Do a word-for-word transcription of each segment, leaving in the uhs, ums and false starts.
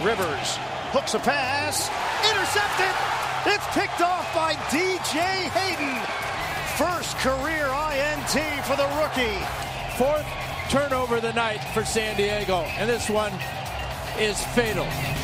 Rivers hooks a pass, intercepted. It's picked off by D J Hayden. First career I N T for the rookie. Fourth turnover of the night for San Diego, and this one is fatal.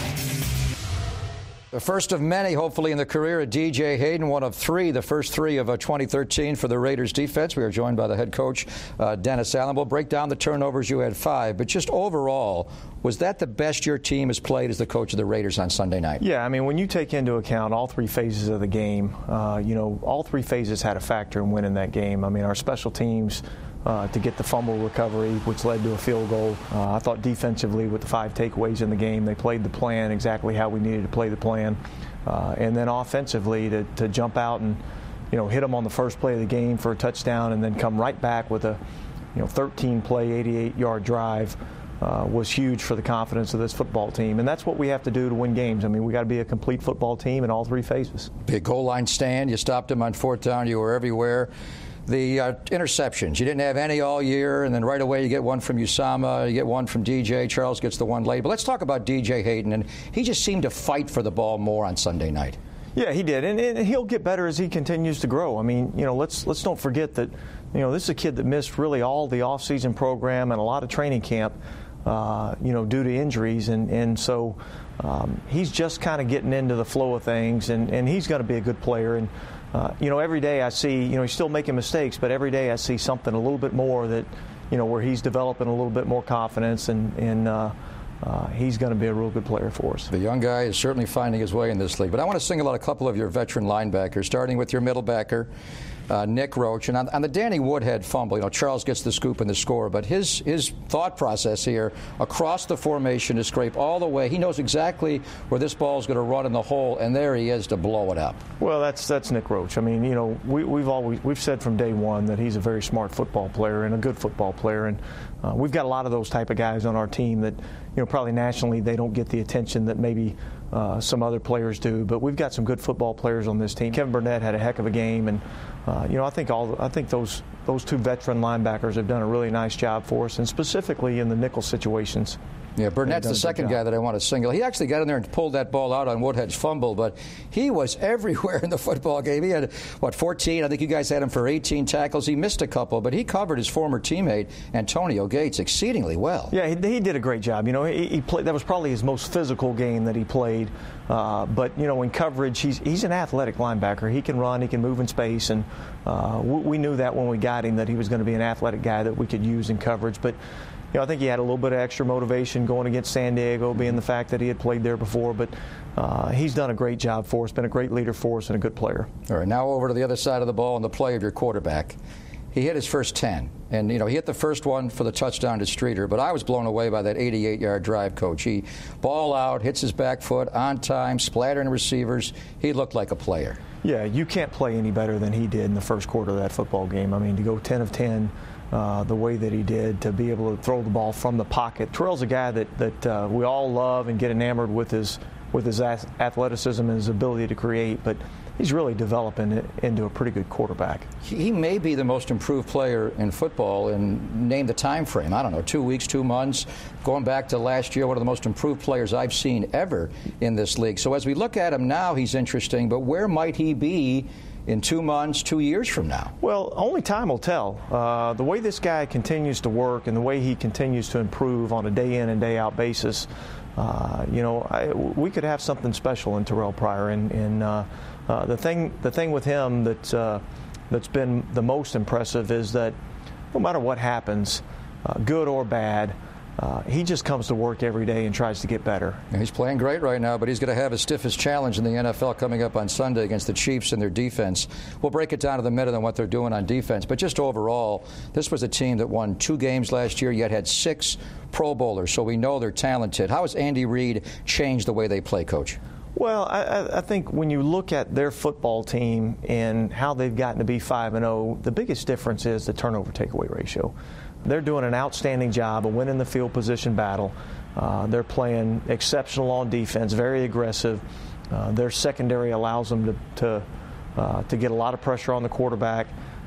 The first of many, hopefully, in the career of D J Hayden, one of three, the first three of uh, twenty thirteen for the Raiders defense. We are joined by the head coach, uh, Dennis Allen. We'll break down the turnovers. You had five, but just overall, was that the best your team has played as the coach of the Raiders on Sunday night? Yeah, I mean, when you take into account all three phases of the game, uh, you know, all three phases had a factor in winning that game. I mean, our special teams, Uh, to get the fumble recovery, which led to a field goal. Uh, I thought defensively, with the five takeaways in the game, they played the plan exactly how we needed to play the plan. Uh, and then offensively, to, to jump out and, you know, hit them on the first play of the game for a touchdown, and then come right back with a, you know, thirteen play, eighty-eight yard drive uh, was huge for the confidence of this football team. And that's what we have to do to win games. I mean, we got to be a complete football team in all three phases. Big goal line stand. You stopped them on fourth down. You were everywhere. The uh, interceptions, you didn't have any all year, and then right away you get one from Usama, you get one from D J. Charles gets the one late. But let's talk about D J Hayden, and he just seemed to fight for the ball more on Sunday night. Yeah, he did, and, and he'll get better as he continues to grow. I mean, you know, let's let's don't forget that, you know, this is a kid that missed really all the off-season program and a lot of training camp, uh, you know, due to injuries, and and so um, he's just kind of getting into the flow of things, and, and he's going to be a good player. And Uh, you know, every day I see, you know, he's still making mistakes, but every day I see something a little bit more that, you know, where he's developing a little bit more confidence, and, and uh, uh, he's going to be a real good player for us. The young guy is certainly finding his way in this league. But I want to single out a couple of your veteran linebackers, starting with your middle backer, uh, Nick Roach. And on, on the Danny Woodhead fumble, you know, Charles gets the scoop and the score, but his his thought process here, across the formation to scrape all the way, he knows exactly where this ball is going to run in the hole, and there he is to blow it up. Well, that's that's Nick Roach. I mean, you know, we, we've always we've said from day one that he's a very smart football player and a good football player, and uh, we've got a lot of those type of guys on our team that, you know, probably nationally they don't get the attention that maybe uh, some other players do, but we've got some good football players on this team. Kevin Burnett had a heck of a game, and uh, you know, I think all I think those those two veteran linebackers have done a really nice job for us, and specifically in the nickel situations. Yeah, Burnett's the second guy that I want to single. He actually got in there and pulled that ball out on Woodhead's fumble, but he was everywhere in the football game. He had, what, fourteen? I think you guys had him for eighteen tackles. He missed a couple, but he covered his former teammate, Antonio Gates, exceedingly well. Yeah, he, he did a great job. You know, he, he played. That was probably his most physical game that he played. Uh, but, you know, in coverage, he's he's an athletic linebacker. He can run, he can move in space, and uh, we, we knew that when we got him, that he was going to be an athletic guy that we could use in coverage. But, you know, I think he had a little bit of extra motivation going against San Diego, being the fact that he had played there before. But uh, he's done a great job for us, been a great leader for us, and a good player. All right, now over to the other side of the ball and the play of your quarterback. He hit his first ten, and, you know, he hit the first one for the touchdown to Streeter, but I was blown away by that eighty-eight yard drive, Coach. He ball out, hits his back foot, on time, splattering receivers. He looked like a player. Yeah, you can't play any better than he did in the first quarter of that football game. I mean, to go ten of ten, Uh, the way that he did, to be able to throw the ball from the pocket. Terrell's a guy that, that uh, we all love and get enamored with his with his athleticism and his ability to create, but he's really developing it into a pretty good quarterback. He may be the most improved player in football, and name the time frame. I don't know, two weeks, two months, going back to last year, one of the most improved players I've seen ever in this league. So as we look at him now, he's interesting, but where might he be in two months, two years from now? Well, only time will tell. Uh, the way this guy continues to work and the way he continues to improve on a day in and day out basis, uh, you know, I, we could have something special in Terrell Pryor. And, and uh, uh, the thing, the thing with him that's uh, that's been the most impressive is that no matter what happens, uh, good or bad, Uh, he just comes to work every day and tries to get better. He's playing great right now, but he's going to have his stiffest challenge in the N F L coming up on Sunday against the Chiefs and their defense. We'll break it down to the minute on what they're doing on defense. But just overall, this was a team that won two games last year, yet had six Pro Bowlers, so we know they're talented. How has Andy Reid changed the way they play, Coach? Well, I, I think when you look at their football team and how they've gotten to be five and oh, the biggest difference is the turnover takeaway ratio. They're doing an outstanding job of winning the field position battle. Uh, they're playing exceptional on defense, very aggressive. Uh, their secondary allows them to to, uh, to get a lot of pressure on the quarterback.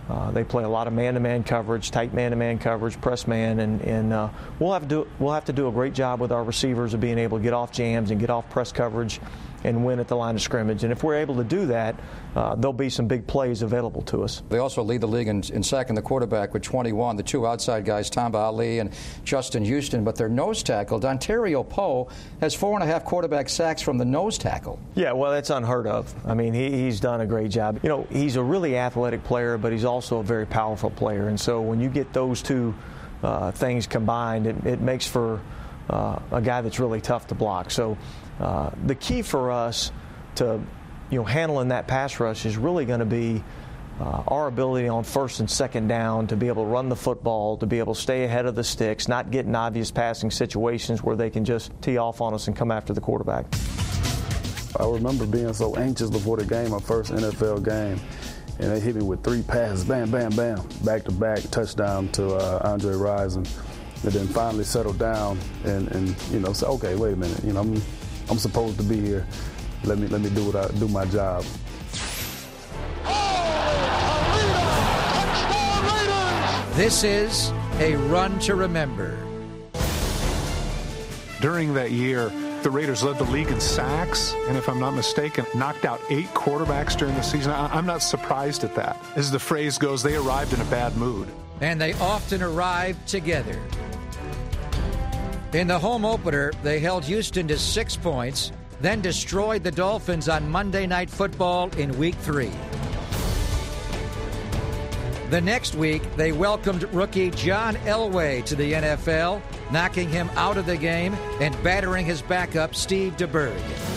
Uh, they play a lot of man-to-man coverage, tight man-to-man coverage, press man, and, and uh, we'll have to do we'll have to do a great job with our receivers of being able to get off jams and get off press coverage and win at the line of scrimmage. And if we're able to do that, uh, there'll be some big plays available to us. They also lead the league in, in sacking the quarterback with twenty-one. The two outside guys, Tamba Ali and Justin Houston, but their nose tackle, Dontario Poe, has four and a half quarterback sacks from the nose tackle. Yeah, well, that's unheard of. I mean, he, he's done a great job. You know, he's a really athletic player, but he's also a very powerful player. And so when you get those two uh, things combined, it, it makes for uh, a guy that's really tough to block. So uh, the key for us to, you know, handling that pass rush is really going to be uh, our ability on first and second down to be able to run the football, to be able to stay ahead of the sticks, not get in obvious passing situations where they can just tee off on us and come after the quarterback. I remember being so anxious before the game, my first N F L game, and they hit me with three passes, bam, bam, bam, back-to-back touchdown to uh, Andre Rison, and then finally settled down and, and you know, say, okay, wait a minute, you know, I'm I'm supposed to be here. Let me let me do what I do my job. This is a run to remember. During that year, the Raiders led the league in sacks, and if I'm not mistaken, knocked out eight quarterbacks during the season. I'm not surprised at that. As the phrase goes, they arrived in a bad mood. And they often arrived together. In the home opener, they held Houston to six points, then destroyed the Dolphins on Monday Night Football in Week three. The next week, they welcomed rookie John Elway to the N F L, knocking him out of the game and battering his backup, Steve DeBerg.